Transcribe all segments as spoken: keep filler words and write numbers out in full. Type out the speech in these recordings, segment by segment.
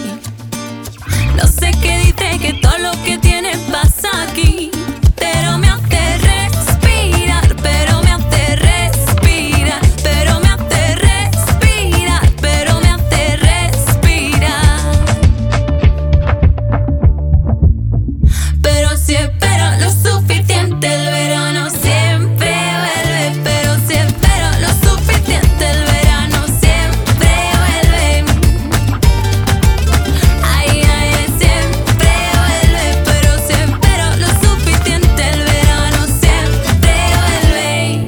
No sé qué dice, que todo lo que tiene pasa aquí, pero me hace respirar, pero me hace respirar, pero me hace respirar, pero me hace respirar. Pero si espero lo suficiente, el verano siempre vuelve. Pero si espero lo suficiente, el verano siempre vuelve. Ay, ay, siempre vuelve. Pero si espero lo suficiente, el verano siempre vuelve.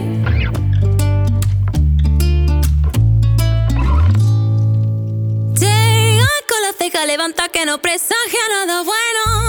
Llega con la ceja levanta que no presagia nada bueno.